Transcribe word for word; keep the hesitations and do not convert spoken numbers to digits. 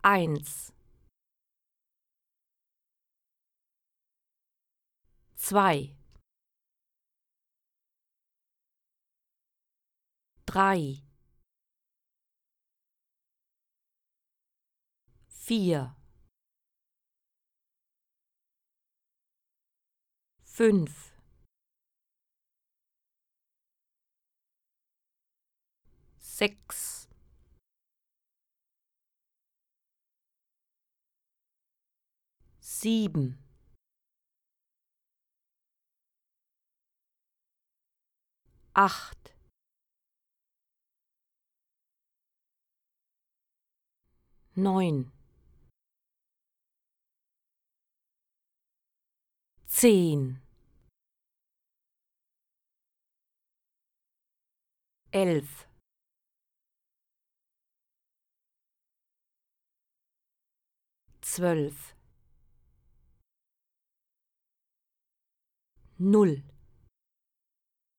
eins, zwei, drei, vier, fünf, sechs, sieben, acht, neun, zehn, elf, zwölf, null.